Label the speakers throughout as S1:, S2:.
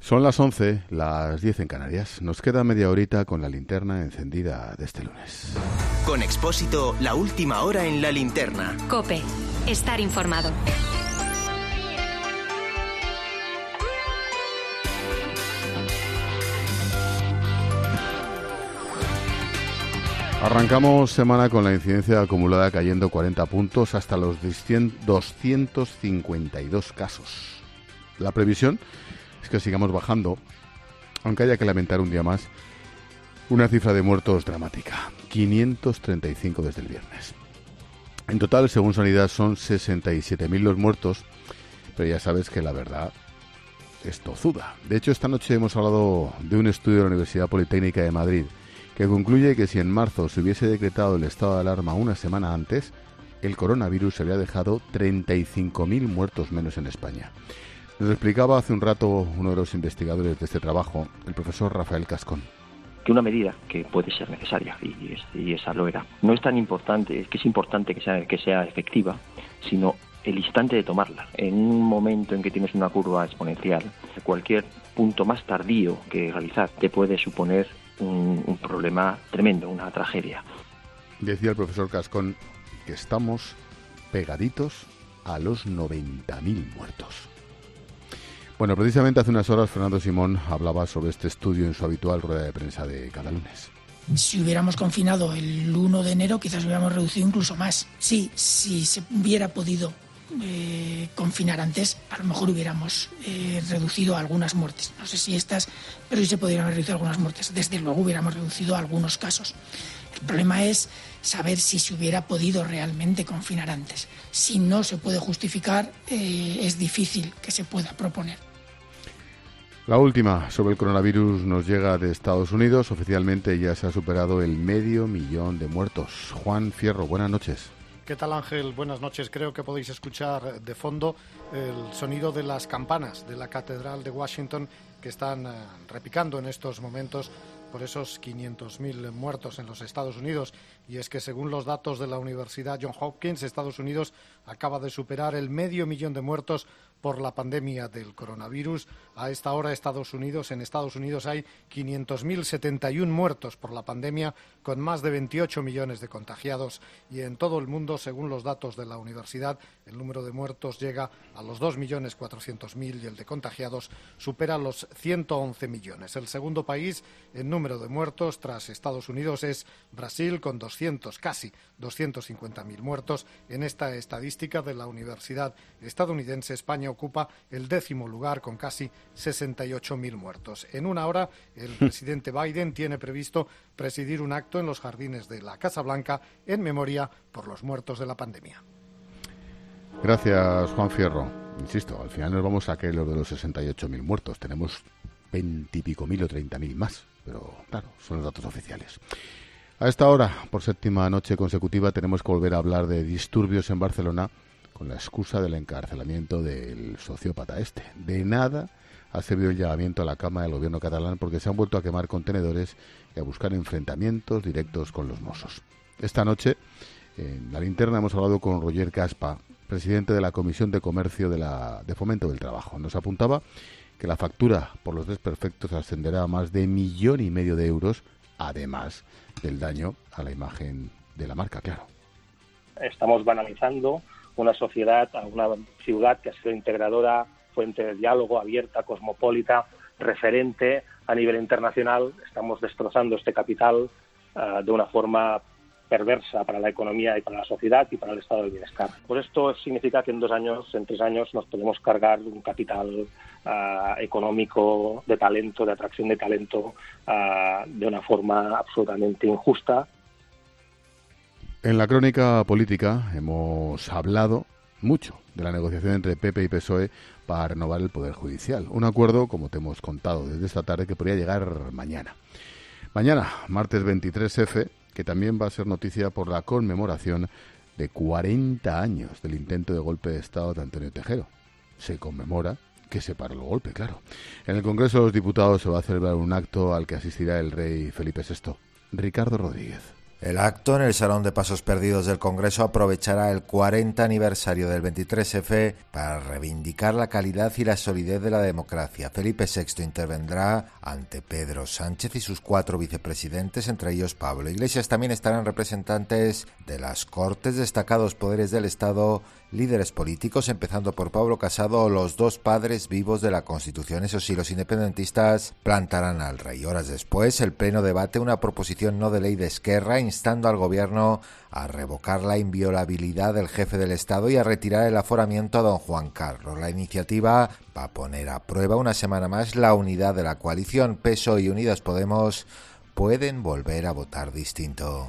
S1: Son las 11, las 10 en Canarias. Nos queda media horita con la linterna encendida de este lunes.
S2: Con Expósito, la última hora en la linterna.
S3: COPE. Estar informado.
S1: Arrancamos semana con la incidencia acumulada cayendo 40 puntos hasta los 252 casos. La previsión es que sigamos bajando, aunque haya que lamentar un día más una cifra de muertos dramática, 535 desde el viernes. En total, según Sanidad, son 67.000 los muertos, pero ya sabes que la verdad es tozuda. De hecho, esta noche hemos hablado de un estudio de la Universidad Politécnica de Madrid que concluye que si en marzo se hubiese decretado el estado de alarma una semana antes, el coronavirus habría dejado 35.000 muertos menos en España. Nos explicaba hace un rato uno de los investigadores de este trabajo, el profesor Rafael Cascón.
S4: Que una medida que puede ser necesaria, y esa lo era, no es tan importante, es que es importante que sea efectiva, sino el instante de tomarla. En un momento en que tienes una curva exponencial, cualquier punto más tardío que realizar te puede suponer un problema tremendo, una tragedia.
S1: Decía el profesor Cascón que estamos pegaditos a los 90.000 muertos. Bueno, precisamente hace unas horas Fernando Simón hablaba sobre este estudio en su habitual rueda de prensa de cada lunes.
S5: Si hubiéramos confinado el 1 de enero, quizás hubiéramos reducido incluso más. Sí, si se hubiera podido confinar antes, a lo mejor hubiéramos reducido algunas muertes. No sé si estas, pero sí se podrían haber reducido algunas muertes. Desde luego hubiéramos reducido algunos casos. El problema es saber si se hubiera podido realmente confinar antes. Si no se puede justificar, es difícil que se pueda proponer.
S1: La última sobre el coronavirus nos llega de Estados Unidos. Oficialmente ya se ha superado el 500.000 de muertos. Juan Fierro, buenas noches.
S6: ¿Qué tal, Ángel? Buenas noches. Creo que podéis escuchar de fondo el sonido de las campanas de la Catedral de Washington que están repicando en estos momentos por esos 500.000 muertos en los Estados Unidos. Y es que según los datos de la Universidad Johns Hopkins, Estados Unidos acaba de superar el 500.000 de muertos por la pandemia del coronavirus. A esta hora en Estados Unidos hay 500.071 muertos por la pandemia, con más de 28 millones de contagiados. Y en todo el mundo, según los datos de la universidad, el número de muertos llega a los 2.400.000 y el de contagiados supera los 111 millones. El segundo país en número de muertos tras Estados Unidos es Brasil, con casi 250.000 muertos. En esta estadística de la Universidad estadounidense, España ocupa el 10º lugar con casi 68.000 muertos. En una hora, el presidente Biden tiene previsto presidir un acto en los jardines de la Casa Blanca en memoria por los muertos de la pandemia.
S1: Gracias, Juan Fierro. Insisto, al final nos vamos a caer los de los 68.000 muertos. Tenemos 20 y pico mil o 30.000 más, pero claro, son los datos oficiales. A esta hora, por séptima noche consecutiva, tenemos que volver a hablar de disturbios en Barcelona con la excusa del encarcelamiento del sociópata este. De nada ha servido el llamamiento a la cama del gobierno catalán, porque se han vuelto a quemar contenedores y a buscar enfrentamientos directos con los Mossos. Esta noche, en la linterna, hemos hablado con Roger Caspa, presidente de la Comisión de Comercio de Fomento del Trabajo. Nos apuntaba que la factura por los desperfectos ascenderá a más de 1,5 millones de euros, además del daño a la imagen de la marca, claro.
S7: Estamos banalizando una sociedad, una ciudad que ha sido integradora, fuente de diálogo, abierta, cosmopolita, referente a nivel internacional. Estamos destrozando este capital de una forma perversa para la economía y para la sociedad y para el estado del bienestar. Pues esto significa que en 3 años nos podemos cargar un capital económico, de talento, de atracción de talento, de una forma absolutamente injusta.
S1: En la crónica política hemos hablado mucho de la negociación entre PP y PSOE para renovar el Poder Judicial. Un acuerdo, como te hemos contado desde esta tarde, que podría llegar mañana. Mañana, martes 23F, que también va a ser noticia por la conmemoración de 40 años del intento de golpe de Estado de Antonio Tejero. Se conmemora que se paró el golpe, claro. En el Congreso de los Diputados se va a celebrar un acto al que asistirá el rey Felipe VI. Ricardo Rodríguez.
S8: El acto en el Salón de Pasos Perdidos del Congreso aprovechará el 40 aniversario del 23F para reivindicar la calidad y la solidez de la democracia. Felipe VI intervendrá ante Pedro Sánchez y sus 4 vicepresidentes, entre ellos Pablo Iglesias. También estarán representantes de las Cortes, destacados poderes del Estado, líderes políticos, empezando por Pablo Casado, o los 2 padres vivos de la Constitución. Eso sí, los independentistas plantarán al rey. Horas después, el Pleno debate una proposición no de ley de Esquerra instando al Gobierno a revocar la inviolabilidad del jefe del Estado y a retirar el aforamiento a don Juan Carlos. La iniciativa va a poner a prueba una semana más la unidad de la coalición. PSOE y Unidas Podemos pueden volver a votar distinto.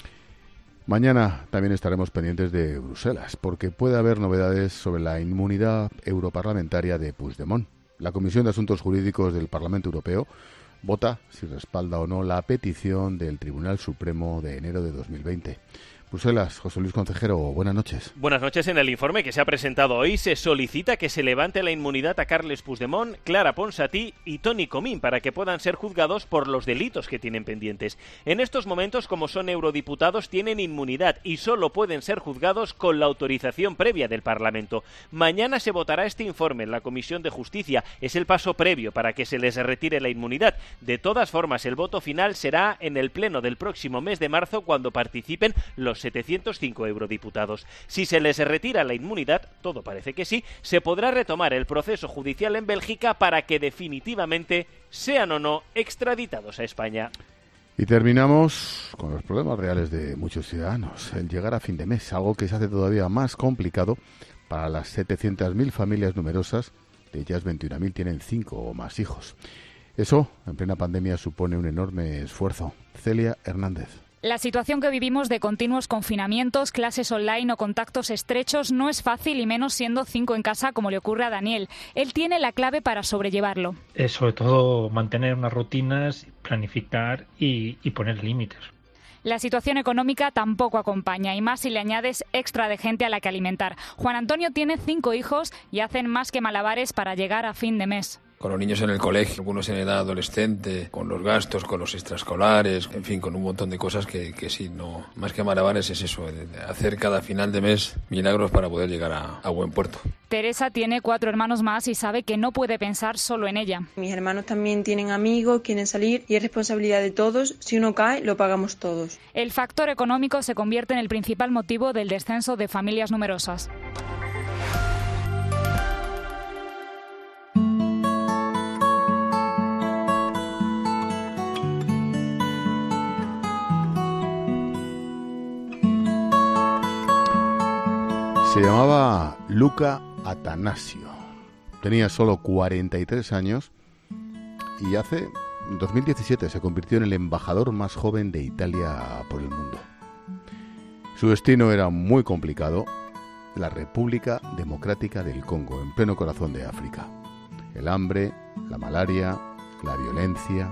S1: Mañana también estaremos pendientes de Bruselas, porque puede haber novedades sobre la inmunidad europarlamentaria de Puigdemont. La Comisión de Asuntos Jurídicos del Parlamento Europeo vota si respalda o no la petición del Tribunal Supremo de enero de 2020. Bruselas, José Luis Concejero, buenas noches.
S9: Buenas noches. En el informe que se ha presentado hoy se solicita que se levante la inmunidad a Carles Puigdemont, Clara Ponsatí y Toni Comín para que puedan ser juzgados por los delitos que tienen pendientes. En estos momentos, como son eurodiputados, tienen inmunidad y solo pueden ser juzgados con la autorización previa del Parlamento. Mañana se votará este informe en la Comisión de Justicia. Es el paso previo para que se les retire la inmunidad. De todas formas, el voto final será en el pleno del próximo mes de marzo, cuando participen los 705 eurodiputados. Si se les retira la inmunidad, todo parece que sí, se podrá retomar el proceso judicial en Bélgica para que definitivamente sean o no extraditados a España.
S1: Y terminamos con los problemas reales de muchos ciudadanos. El llegar a fin de mes, algo que se hace todavía más complicado para las 700.000 familias numerosas, de ellas 21.000 tienen 5 o más hijos. Eso, en plena pandemia, supone un enorme esfuerzo. Celia Hernández.
S10: La situación que vivimos de continuos confinamientos, clases online o contactos estrechos no es fácil, y menos siendo 5 en casa, como le ocurre a Daniel. Él tiene la clave para sobrellevarlo.
S11: Sobre todo mantener unas rutinas, planificar y poner límites.
S10: La situación económica tampoco acompaña, y más si le añades extra de gente a la que alimentar. Juan Antonio tiene 5 hijos y hacen más que malabares para llegar a fin de mes.
S12: Con los niños en el colegio, algunos en edad adolescente, con los gastos, con los extraescolares, en fin, con un montón de cosas que sí, no, más que malabares es eso, hacer cada final de mes milagros para poder llegar a buen puerto.
S10: Teresa tiene 4 hermanos más y sabe que no puede pensar solo en ella.
S13: Mis hermanos también tienen amigos, quieren salir y es responsabilidad de todos. Si uno cae, lo pagamos todos.
S10: El factor económico se convierte en el principal motivo del descenso de familias numerosas.
S1: Se llamaba Luca Atanasio. Tenía solo 43 años y en 2017 se convirtió en el embajador más joven de Italia por el mundo. Su destino era muy complicado: la República Democrática del Congo, en pleno corazón de África. El hambre, la malaria, la violencia.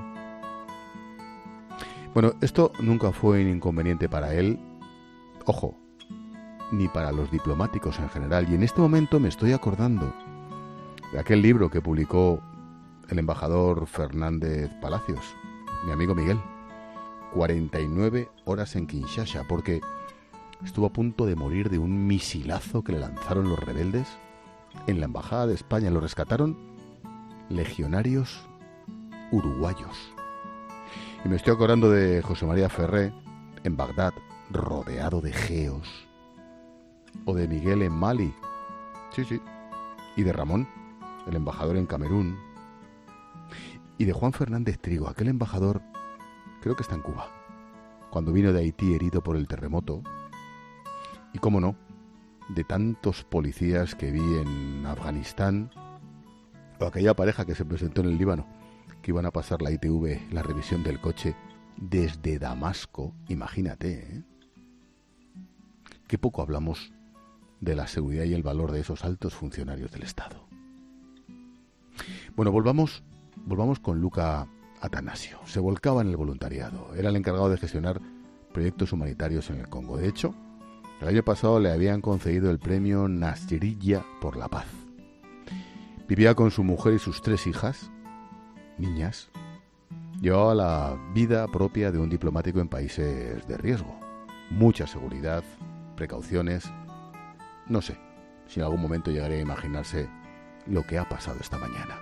S1: Bueno, esto nunca fue un inconveniente para él. Ojo, ni para los diplomáticos en general. Y en este momento me estoy acordando de aquel libro que publicó el embajador Fernández Palacios, mi amigo Miguel, 49 horas en Kinshasa, porque estuvo a punto de morir de un misilazo que le lanzaron los rebeldes en la embajada de España. Lo rescataron legionarios uruguayos. Y me estoy acordando de José María Ferré en Bagdad, rodeado de geos. O de Miguel en Mali. Sí. Y de Ramón, el embajador en Camerún. Y de Juan Fernández Trigo, aquel embajador, creo que está en Cuba, cuando vino de Haití herido por el terremoto. Y cómo no, de tantos policías que vi en Afganistán, o aquella pareja que se presentó en el Líbano, que iban a pasar la ITV, la revisión del coche, desde Damasco. Imagínate, ¿eh? Qué poco hablamos de la seguridad y el valor de esos altos funcionarios del Estado. Bueno, volvamos con Luca Atanasio. Se volcaba en el voluntariado. Era el encargado de gestionar proyectos humanitarios en el Congo. De hecho, el año pasado le habían concedido el premio Nasrilla por la paz. Vivía con su mujer y sus 3 hijas, niñas, llevaba la vida propia de un diplomático en países de riesgo. Mucha seguridad, precauciones. No sé si en algún momento llegaré a imaginarse lo que ha pasado esta mañana.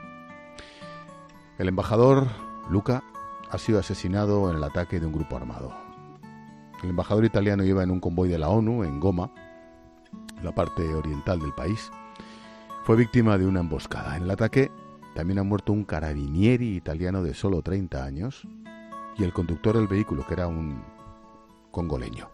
S1: El embajador Luca ha sido asesinado en el ataque de un grupo armado. El embajador italiano iba en un convoy de la ONU en Goma, la parte oriental del país. Fue víctima de una emboscada. En el ataque también ha muerto un carabinieri italiano de solo 30 años y el conductor del vehículo, que era un congoleño.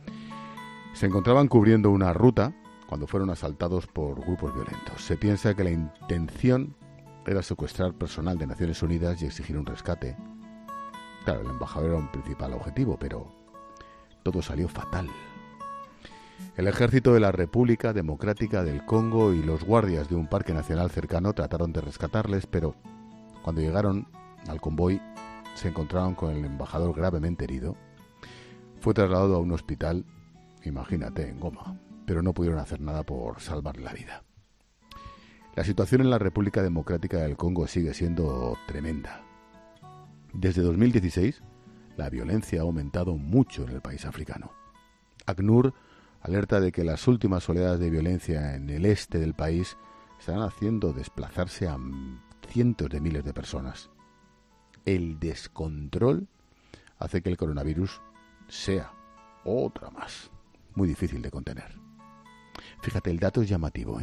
S1: Se encontraban cubriendo una ruta cuando fueron asaltados por grupos violentos. Se piensa que la intención era secuestrar personal de Naciones Unidas y exigir un rescate. Claro, el embajador era un principal objetivo, pero todo salió fatal. El ejército de la República Democrática del Congo y los guardias de un parque nacional cercano trataron de rescatarles, pero cuando llegaron al convoy se encontraron con el embajador gravemente herido. Fue trasladado a un hospital, imagínate, en Goma, pero no pudieron hacer nada por salvarle la vida. La situación en la República Democrática del Congo sigue siendo tremenda. Desde 2016, la violencia ha aumentado mucho en el país africano. ACNUR alerta de que las últimas oleadas de violencia en el este del país están haciendo desplazarse a cientos de miles de personas. El descontrol hace que el coronavirus sea otra más, muy difícil de contener. Fíjate, el dato es llamativo,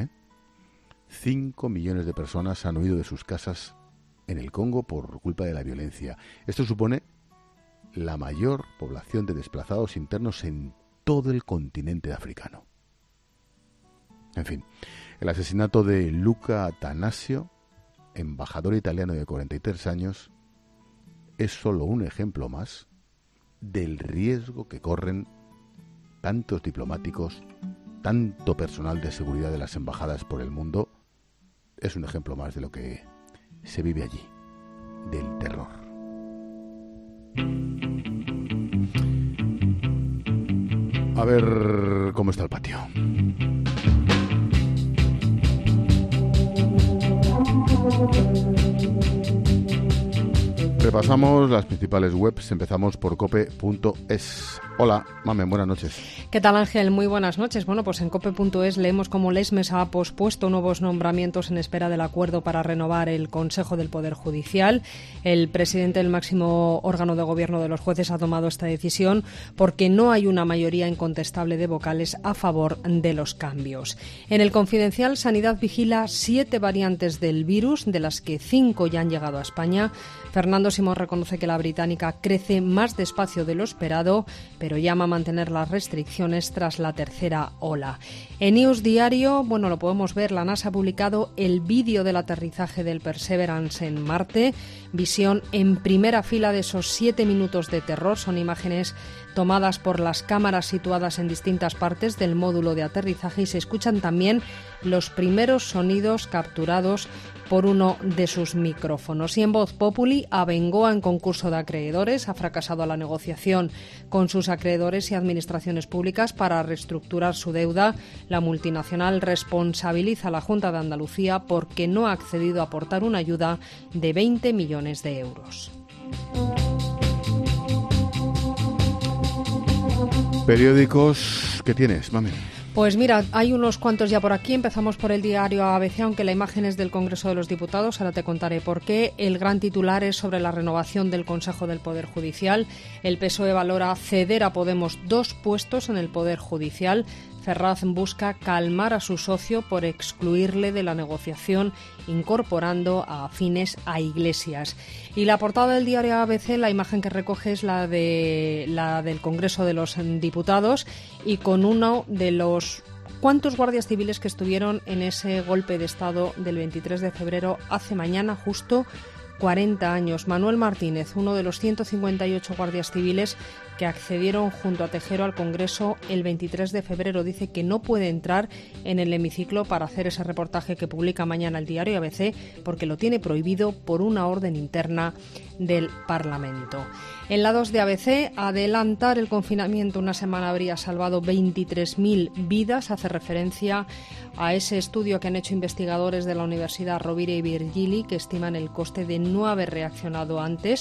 S1: 5 millones de personas han huido de sus casas en el Congo por culpa de la violencia. Esto supone la mayor población de desplazados internos en todo el continente africano. En fin, el asesinato de Luca Attanasio, embajador italiano de 43 años, es solo un ejemplo más del riesgo que corren tantos diplomáticos, tanto personal de seguridad de las embajadas por el mundo. Es un ejemplo más de lo que se vive allí, del terror. A ver cómo está el patio. Repasamos las principales webs. Empezamos por cope.es. Hola, Mamen, buenas noches.
S14: ¿Qué tal, Ángel? Muy buenas noches. Bueno, pues en cope.es leemos cómo Lesmes ha pospuesto nuevos nombramientos en espera del acuerdo para renovar el Consejo del Poder Judicial. El presidente del máximo órgano de gobierno de los jueces ha tomado esta decisión porque no hay una mayoría incontestable de vocales a favor de los cambios. En el Confidencial, Sanidad vigila 7 variantes del virus, de las que 5 ya han llegado a España. Fernando Simón reconoce que la británica crece más despacio de lo esperado, pero llama a mantener las restricciones tras la tercera ola. En News Diario, lo podemos ver, la NASA ha publicado el vídeo del aterrizaje del Perseverance en Marte. Visión en primera fila de esos 7 minutos de terror. Son imágenes tomadas por las cámaras situadas en distintas partes del módulo de aterrizaje y se escuchan también los primeros sonidos capturados por uno de sus micrófonos. Y en Voz Populi, Abengoa en concurso de acreedores ha fracasado la negociación con sus acreedores y administraciones públicas para reestructurar su deuda. La multinacional responsabiliza a la Junta de Andalucía porque no ha accedido a aportar una ayuda de 20 millones de euros.
S1: Periódicos, ¿qué tienes, mami?
S14: Pues mira, hay unos cuantos ya por aquí. Empezamos por el diario ABC, aunque la imagen es del Congreso de los Diputados. Ahora te contaré por qué. El gran titular es sobre la renovación del Consejo del Poder Judicial. El PSOE valora ceder a Podemos 2 puestos en el Poder Judicial. Ferraz busca calmar a su socio por excluirle de la negociación, incorporando a afines a Iglesias. Y la portada del diario ABC, la imagen que recoge es la del Congreso de los Diputados y con uno de los cuantos guardias civiles que estuvieron en ese golpe de Estado del 23 de febrero, hace mañana justo 40 años. Manuel Martínez, uno de los 158 guardias civiles que accedieron junto a Tejero al Congreso el 23 de febrero, dice que no puede entrar en el hemiciclo para hacer ese reportaje que publica mañana el diario ABC porque lo tiene prohibido por una orden interna del Parlamento. En la 2 de ABC, adelantar el confinamiento una semana habría salvado 23.000 vidas. Hace referencia a ese estudio que han hecho investigadores de la Universidad Rovira y Virgili, que estiman el coste de no haber reaccionado antes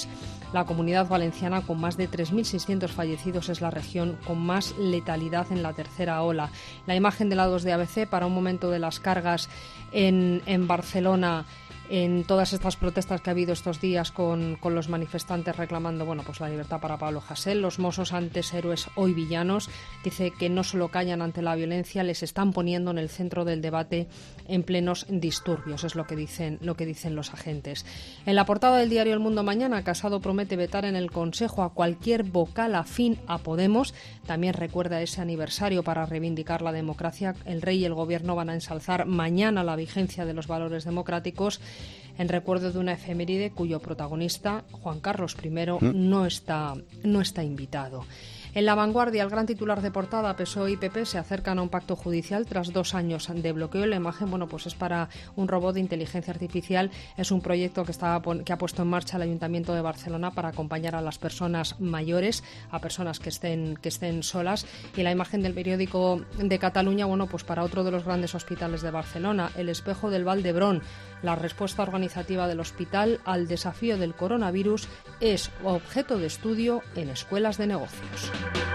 S14: La Comunidad Valenciana, con más de 3.600 fallecidos, es la región con más letalidad en la tercera ola. La imagen de la 2 de ABC para un momento de las cargas en Barcelona, en todas estas protestas que ha habido estos días con los manifestantes reclamando pues la libertad para Pablo Hasél. Los Mossos, antes héroes, hoy villanos. Dice que no solo callan ante la violencia, les están poniendo en el centro del debate en plenos disturbios, es lo que dicen los agentes. En la portada del diario El Mundo mañana, Casado promete vetar en el Consejo a cualquier vocal afín a Podemos. También recuerda ese aniversario para reivindicar la democracia. El rey y el gobierno van a ensalzar mañana la vigencia de los valores democráticos, en recuerdo de una efeméride cuyo protagonista, Juan Carlos I, no está invitado. En La Vanguardia, el gran titular de portada, PSOE y PP se acercan a un pacto judicial tras 2 años de bloqueo. La imagen, es para un robot de inteligencia artificial. Es un proyecto que ha puesto en marcha el Ayuntamiento de Barcelona para acompañar a las personas mayores, a personas que estén solas. Y la imagen del periódico de Cataluña, para otro de los grandes hospitales de Barcelona, el Espejo del Vall d'Hebron. La respuesta organizativa del hospital al desafío del coronavirus es objeto de estudio en escuelas de negocios.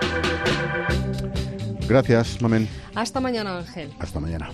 S1: Gracias, Mamen.
S14: Hasta mañana, Ángel.
S1: Hasta mañana.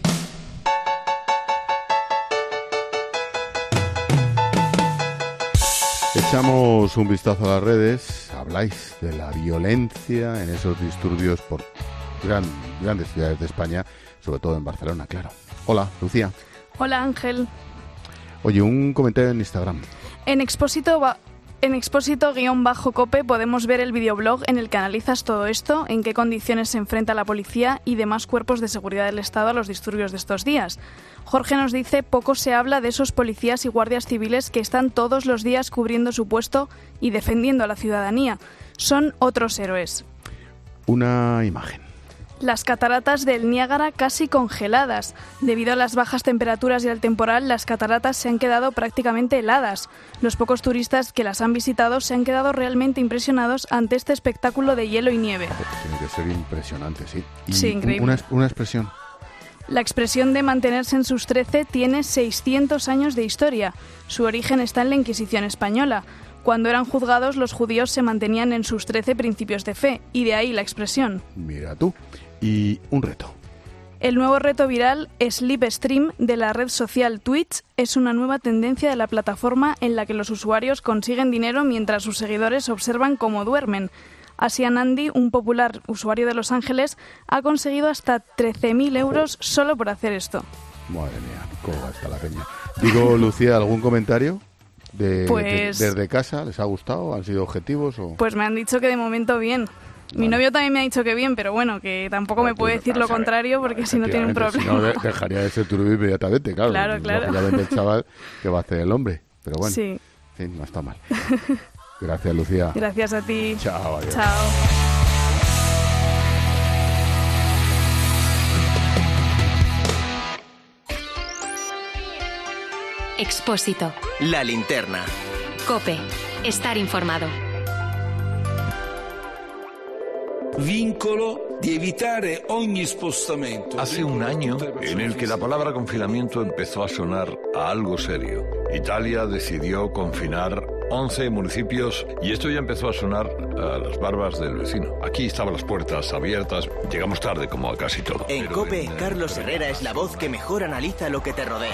S1: Echamos un vistazo a las redes. Habláis de la violencia en esos disturbios por grandes ciudades de España, sobre todo en Barcelona, claro. Hola, Lucía.
S15: Hola, Ángel.
S1: Oye, un comentario en Instagram.
S15: En Expósito-Cope podemos ver el videoblog en el que analizas todo esto, en qué condiciones se enfrenta la policía y demás cuerpos de seguridad del Estado a los disturbios de estos días. Jorge nos dice: poco se habla de esos policías y guardias civiles que están todos los días cubriendo su puesto y defendiendo a la ciudadanía. Son otros héroes.
S1: Una imagen.
S15: Las cataratas del Niágara casi congeladas. Debido a las bajas temperaturas y al temporal, las cataratas se han quedado prácticamente heladas. Los pocos turistas que las han visitado se han quedado realmente impresionados ante este espectáculo de hielo y nieve.
S1: Tiene que ser impresionante, sí. Y
S15: sí, increíble.
S1: Una expresión.
S15: La expresión de mantenerse en sus 13 tiene 600 años de historia. Su origen está en la Inquisición española. Cuando eran juzgados, los judíos se mantenían en sus 13 principios de fe, y de ahí la expresión.
S1: Mira tú. Y un reto.
S15: El nuevo reto viral Sleep Stream de la red social Twitch es una nueva tendencia de la plataforma en la que los usuarios consiguen dinero mientras sus seguidores observan cómo duermen. Asia Nandi, un popular usuario de Los Ángeles, ha conseguido hasta 13.000 euros solo por hacer esto.
S1: Madre mía, cómo va esta la peña. Digo, Lucía, ¿algún comentario? ¿Desde casa les ha gustado? ¿Han sido objetivos? O...
S15: Pues me han dicho que de momento bien. Mi novio también me ha dicho que bien, pero bueno, que tampoco me puede decir lo contrario porque si no tiene un problema.
S1: Si no, dejaría de ser tu novio inmediatamente, claro.
S15: Claro.
S1: Lógicamente el chaval que va a hacer el hombre, pero bueno,
S15: sí,
S1: no está mal. Gracias, Lucía.
S15: Gracias a ti.
S1: Chao, adiós.
S15: Chao.
S3: Expósito.
S2: La linterna.
S3: COPE. Estar informado.
S16: Vincolo di evitare ogni spostamento.
S17: Hace un año en el que la palabra confinamiento empezó a sonar a algo serio. Italia decidió confinar 11 municipios y esto ya empezó a sonar a las barbas del vecino. Aquí estaban las puertas abiertas, llegamos tarde como a casi todo.
S2: En COPE, Carlos Herrera es la voz que mejor analiza lo que te rodea.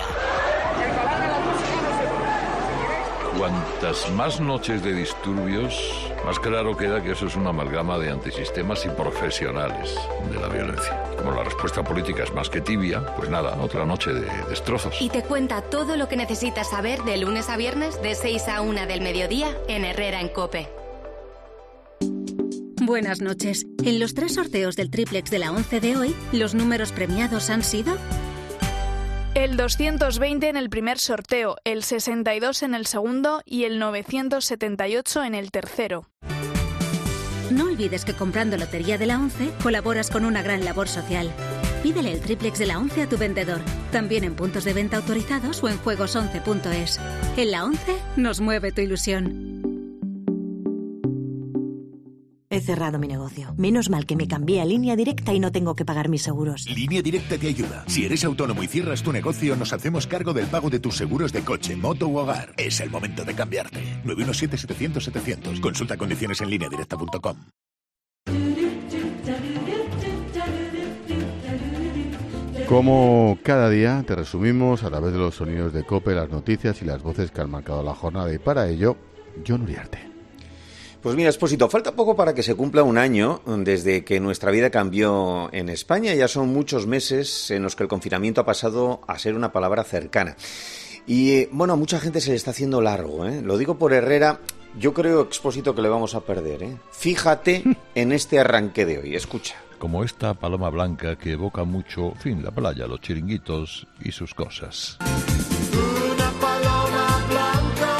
S17: Cuantas más noches de disturbios, más claro queda que eso es una amalgama de antisistemas y profesionales de la violencia. Como la respuesta política es más que tibia, pues nada, otra noche de destrozos.
S3: Y te cuenta todo lo que necesitas saber de lunes a viernes de 6 a 1 del mediodía en Herrera en COPE.
S18: Buenas noches. En los 3 sorteos del triplex de la 11 de hoy, los números premiados han sido...
S15: El 220 en el primer sorteo, el 62 en el segundo y el 978 en el tercero.
S18: No olvides que comprando Lotería de la 11 colaboras con una gran labor social. Pídele el triplex de la 11 a tu vendedor, también en puntos de venta autorizados o en juegos11.es. En la 11 nos mueve tu ilusión.
S19: He cerrado mi negocio. Menos mal que me cambié a Línea Directa y no tengo que pagar mis seguros.
S20: Línea Directa te ayuda. Si eres autónomo y cierras tu negocio, nos hacemos cargo del pago de tus seguros de coche, moto u hogar. Es el momento de cambiarte. 917-700-700. Consulta condiciones en lineadirecta.com.
S1: Como cada día, te resumimos a través de los sonidos de COPE, las noticias y las voces que han marcado la jornada. Y para ello, Jon Uriarte.
S21: Pues mira, Expósito, falta poco para que se cumpla un año desde que nuestra vida cambió en España. Ya son muchos meses en los que el confinamiento ha pasado a ser una palabra cercana. Y bueno, a mucha gente se le está haciendo largo, ¿eh? Lo digo por Herrera, yo creo, Expósito, que le vamos a perder, ¿eh? Fíjate en este arranque de hoy, escucha.
S17: Como esta paloma blanca que evoca mucho, en fin, la playa, los chiringuitos y sus cosas.
S22: Una paloma blanca.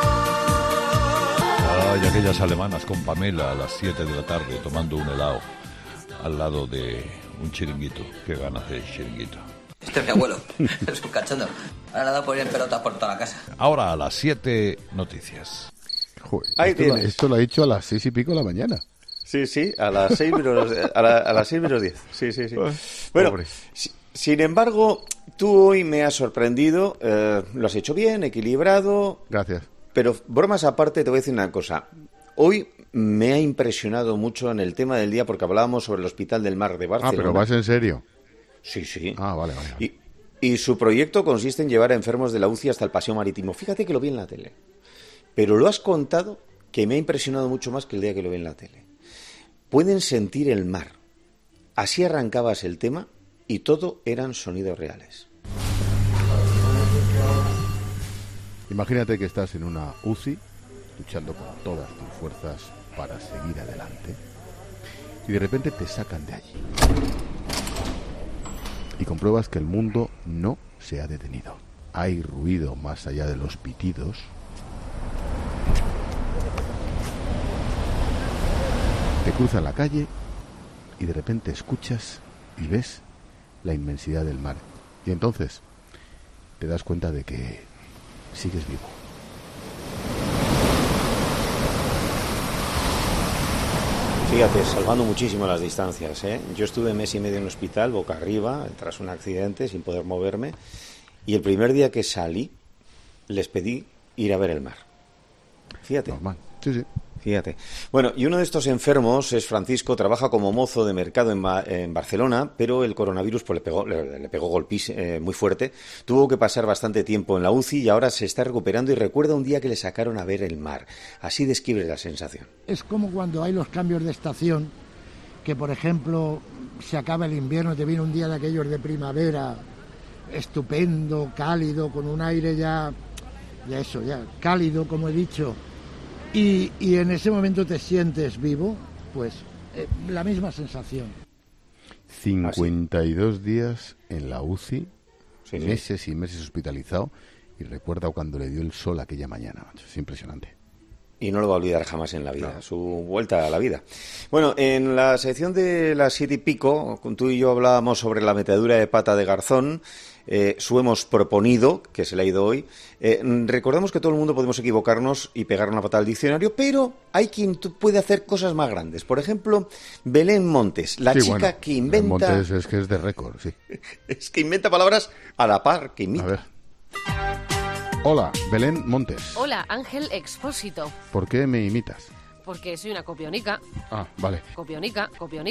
S17: Hay aquellas alemanas con Pamela a las 7 de la tarde tomando un helado al lado de un chiringuito. Qué ganas de chiringuito.
S23: Este es mi abuelo, es un cachondo. Ahora le ha dado por ir en pelotas por toda la casa.
S17: Ahora a las 7 noticias.
S1: Joder, esto lo ha dicho a las 6 y pico de la mañana.
S21: Sí, a las 6 menos 10. Sí. Bueno, sin embargo, tú hoy me has sorprendido. Lo has hecho bien, equilibrado.
S1: Gracias.
S21: Pero bromas aparte, te voy a decir una cosa. Hoy me ha impresionado mucho en el tema del día porque hablábamos sobre el Hospital del Mar de Barcelona.
S1: Ah, pero ¿vas en serio?
S21: Sí.
S1: Ah, vale.
S21: Y su proyecto consiste en llevar a enfermos de la UCI hasta el Paseo Marítimo. Fíjate que lo vi en la tele. Pero lo has contado que me ha impresionado mucho más que el día que lo vi en la tele. Pueden sentir el mar. Así arrancabas el tema y todo eran sonidos reales.
S1: Imagínate que estás en una UCI, luchando con todas tus fuerzas para seguir adelante, y de repente te sacan de allí. Y compruebas que el mundo no se ha detenido. Hay ruido más allá de los pitidos. Te cruzas la calle y de repente escuchas y ves la inmensidad del mar. Y entonces te das cuenta de que sigues vivo.
S21: Fíjate, salvando muchísimo las distancias, ¿eh? Yo estuve mes y medio en un hospital, boca arriba, tras un accidente, sin poder moverme. Y el primer día que salí, les pedí ir a ver el mar. Fíjate.
S1: Normal. Sí.
S21: Fíjate. Bueno, y uno de estos enfermos es Francisco, trabaja como mozo de mercado en Barcelona, pero el coronavirus pues, le pegó golpes muy fuerte. Tuvo que pasar bastante tiempo en la UCI y ahora se está recuperando y recuerda un día que le sacaron a ver el mar. Así describe la sensación.
S24: Es como cuando hay los cambios de estación, que por ejemplo se acaba el invierno, te viene un día de aquellos de primavera, estupendo, cálido, con un aire ya cálido, como he dicho. Y en ese momento te sientes vivo, pues la misma sensación.
S1: 52 días en la UCI, meses y meses hospitalizado, y recuerda cuando le dio el sol aquella mañana. Es impresionante.
S21: Y no lo va a olvidar jamás en la vida, claro. Su vuelta a la vida. Bueno, en la sección de las 7 y pico, tú y yo hablábamos sobre la metedura de pata de Garzón. Su hemos proponido, que se le ha ido hoy. Recordemos que todo el mundo podemos equivocarnos y pegar una patada al diccionario, pero hay quien puede hacer cosas más grandes. Por ejemplo, Belén Montes, la chica que inventa...
S1: Belén Montes es que es de récord, sí.
S21: Es que inventa palabras a la par que imita.
S1: A ver. Hola, Belén Montes.
S25: Hola, Ángel Expósito.
S1: ¿Por qué me imitas?
S25: Porque soy una copionica.
S1: Ah, vale.
S25: Copionica.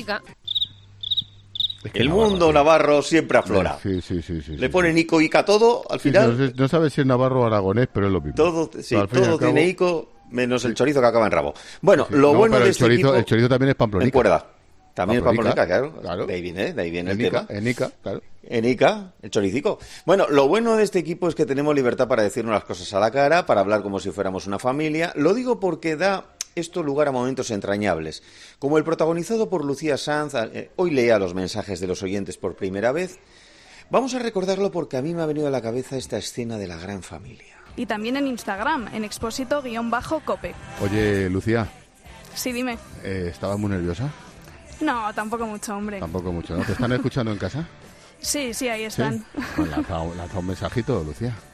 S21: El mundo navarro siempre aflora.
S1: Sí.
S21: Le pone Ico Ica todo, al final...
S1: No sabes si es navarro o aragonés, pero es lo mismo.
S21: Todo tiene Ico, menos el chorizo que acaba en rabo. Bueno, lo bueno de este equipo...
S1: El chorizo también es pamplonica.
S21: Recuerda. También es pamplonica, claro. De ahí viene el tema. En Ica, el choricico. Bueno, lo bueno de este equipo es que tenemos libertad para decirnos las cosas a la cara, para hablar como si fuéramos una familia. Lo digo porque da esto lugar a momentos entrañables, como el protagonizado por Lucía Sanz. Hoy lea los mensajes de los oyentes por primera vez. Vamos a recordarlo porque a mí me ha venido a la cabeza esta escena de la gran familia.
S15: Y también en Instagram, en expósito_cope.
S1: Oye, Lucía.
S15: Sí, dime.
S1: ¿Estabas muy nerviosa?
S15: No, tampoco mucho, hombre.
S1: Tampoco mucho, ¿no? ¿Te están escuchando en casa?
S15: Sí, ahí están.
S1: ¿Sí? Bueno, lanza un mensajito, Lucía.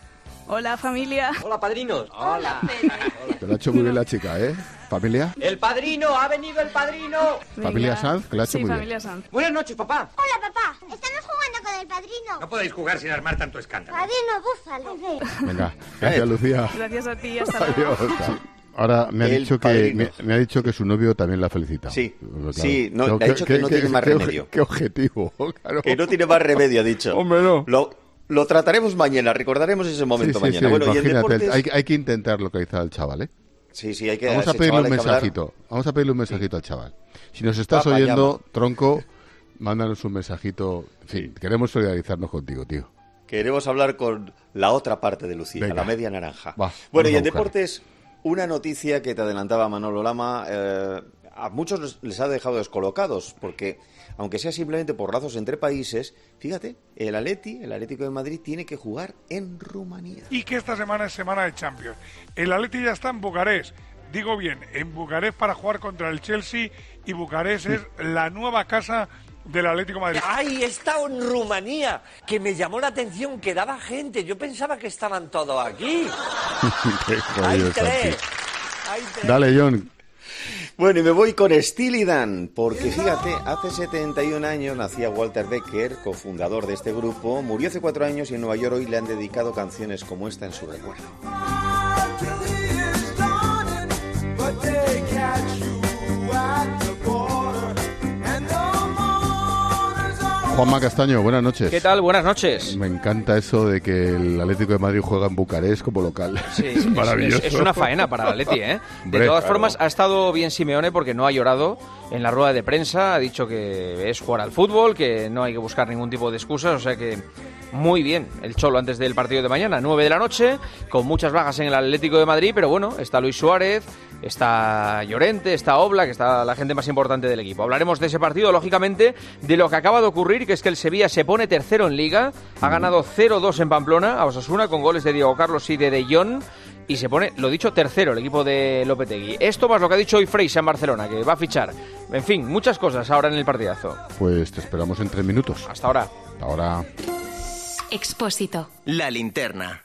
S15: Hola, familia.
S4: Hola, padrinos.
S5: Hola.
S1: Te lo ha hecho muy bien la chica, ¿eh? ¿Familia?
S4: ¡El padrino! ¡Ha venido el padrino!
S1: ¿Familia Sanz? Que lo ha hecho muy
S15: familia
S1: bien.
S15: Sanz.
S4: Buenas noches, papá.
S5: Hola, papá. Estamos jugando con el padrino.
S6: No podéis jugar sin armar tanto escándalo.
S5: Padrino, búfalo.
S1: Venga, gracias, Lucía.
S15: Gracias a ti, hasta luego.
S1: Adiós. Ahora me ha dicho que su novio también la felicita.
S21: Sí,
S1: Claro.
S21: sí, no, le ha dicho que no tiene más remedio.
S1: Qué objetivo, claro.
S21: Que no tiene más remedio, ha dicho.
S1: Hombre, no.
S21: Lo trataremos mañana, recordaremos ese momento mañana.
S1: Sí,
S21: bueno,
S1: imagínate,
S21: y en deportes...
S1: hay que intentar localizar al chaval, ¿eh?
S21: Sí, hay que...
S1: Vamos a pedirle un mensajito. Vamos a pedirle un mensajito al chaval. Si nos estás oyendo, tronco, mándanos un mensajito. En fin, queremos solidarizarnos contigo, tío.
S21: Queremos hablar con la otra parte de Lucía,
S1: Venga.
S21: la media naranja.
S1: Va,
S21: bueno, y en
S1: buscar.
S21: deportes, una noticia que te adelantaba Manolo Lama, a muchos les ha dejado descolocados, porque aunque sea simplemente por lazos entre países, fíjate, el Atlético de Madrid tiene que jugar en Rumanía.
S7: Y que esta semana es semana de Champions. El Atleti ya está en Bucarest. Digo bien, en Bucarest para jugar contra el Chelsea, y Bucarest es la nueva casa del Atlético de Madrid.
S4: ¡Ay, he estado en Rumanía! Que me llamó la atención, que daba gente. Yo pensaba que estaban todos aquí.
S1: Hay tres. Dale, John.
S21: Bueno, y me voy con Steely Dan, porque fíjate, hace 71 años nacía Walter Becker, cofundador de este grupo. Murió hace 4 años y en Nueva York hoy le han dedicado canciones como esta en su recuerdo.
S1: Juanma Castaño, buenas noches.
S8: ¿Qué tal? Buenas noches.
S1: Me encanta eso de que el Atlético de Madrid juega en Bucarest como local.
S8: Sí,
S1: es maravilloso.
S8: Es una faena para el Atleti, ¿eh?
S1: Hombre,
S8: de todas
S1: claro.
S8: formas, ha estado bien Simeone porque no ha llorado en la rueda de prensa. Ha dicho que es jugar al fútbol, que no hay que buscar ningún tipo de excusas. O sea que muy bien el Cholo antes del partido de mañana, 9 de la noche, con muchas bajas en el Atlético de Madrid. Pero bueno, está Luis Suárez, está Llorente, está Oblak, que está la gente más importante del equipo. Hablaremos de ese partido, lógicamente, de lo que acaba de ocurrir, que es que el Sevilla se pone tercero en Liga, ha ganado 0-2 en Pamplona a Osasuna con goles de Diego Carlos y de Jong, y se pone, lo dicho, tercero el equipo de Lopetegui. Esto más lo que ha dicho hoy Freixa en Barcelona, que va a fichar. En fin, muchas cosas ahora en el partidazo.
S1: Pues te esperamos en 3 minutos.
S8: Hasta ahora.
S1: Hasta ahora.
S3: Expósito.
S2: La linterna.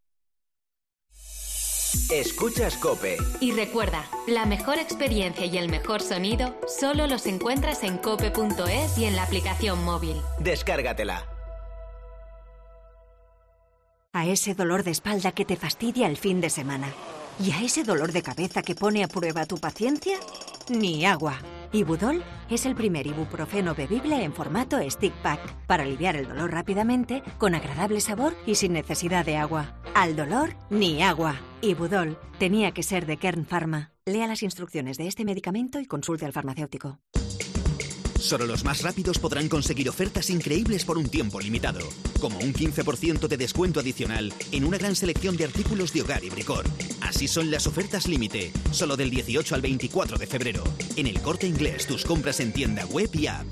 S2: Escuchas COPE.
S3: Y recuerda, la mejor experiencia y el mejor sonido solo los encuentras en cope.es y en la aplicación móvil.
S2: Descárgatela.
S19: A ese dolor de espalda que te fastidia el fin de semana. ¿Y a ese dolor de cabeza que pone a prueba tu paciencia? Ni agua. Ibudol es el primer ibuprofeno bebible en formato stick pack para aliviar el dolor rápidamente, con agradable sabor y sin necesidad de agua. Al dolor, ni agua. Ibudol tenía que ser de Kern Pharma. Lea las instrucciones de este medicamento y consulte al farmacéutico.
S26: Solo los más rápidos podrán conseguir ofertas increíbles por un tiempo limitado, como un 15% de descuento adicional en una gran selección de artículos de hogar y bricor. Así son las ofertas límite, solo del 18 al 24 de febrero. En El Corte Inglés, tus compras en tienda web y app.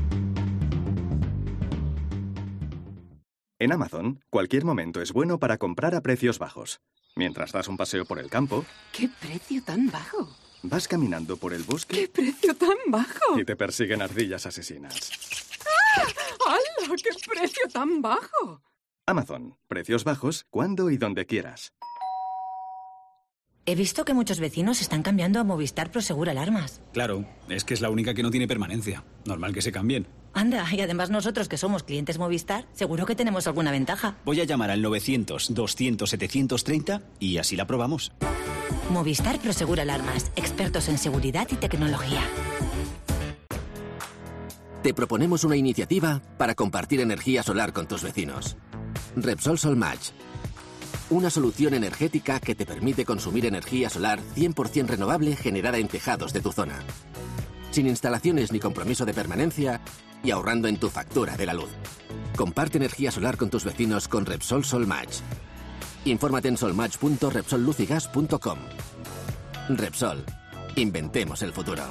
S27: En Amazon, cualquier momento es bueno para comprar a precios bajos. Mientras das un paseo por el campo,
S28: ¡Qué precio tan bajo!
S27: vas caminando por el bosque
S28: ¡Qué precio tan bajo!
S27: y te persiguen ardillas asesinas.
S28: ¡Ah! ¡Hala! ¡Qué precio tan bajo!
S27: Amazon, precios bajos cuando y donde quieras.
S29: He visto que muchos vecinos están cambiando a Movistar Prosegur Alarmas.
S30: Claro, es que es la única que no tiene permanencia. Normal que se cambien.
S29: Anda, y además nosotros que somos clientes Movistar, seguro que tenemos alguna ventaja.
S30: Voy a llamar al 900-200-730 y así la probamos.
S29: Movistar Prosegur Alarmas, expertos en seguridad y tecnología.
S31: Te proponemos una iniciativa para compartir energía solar con tus vecinos. Repsol Solmatch. Una solución energética que te permite consumir energía solar 100% renovable generada en tejados de tu zona. Sin instalaciones ni compromiso de permanencia y ahorrando en tu factura de la luz. Comparte energía solar con tus vecinos con Repsol Solmatch. Infórmate en solmatch.repsollucigas.com. Repsol. Inventemos el futuro.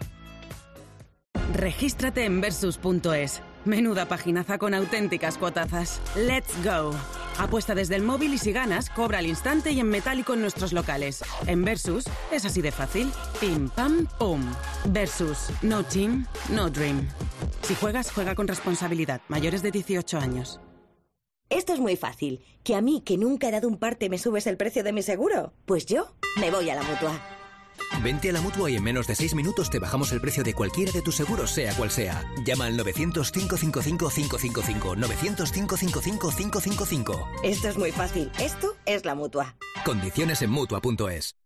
S32: Regístrate en Versus.es. Menuda paginaza con auténticas cuotazas. ¡Let's go! Apuesta desde el móvil y si ganas, cobra al instante y en metálico en nuestros locales. En Versus es así de fácil. Pim, pam, pum. Versus. No team, no dream. Si juegas, juega con responsabilidad. Mayores de 18 años.
S9: Esto es muy fácil. ¿Que a mí, que nunca he dado un parte, me subes el precio de mi seguro? Pues yo me voy a la Mutua.
S10: Vente a la Mutua y en menos de 6 minutos te bajamos el precio de cualquiera de tus seguros, sea cual sea. Llama al 900-555-555. 900-555-555.
S9: Esto es muy fácil. Esto es la Mutua.
S10: Condiciones en Mutua.es.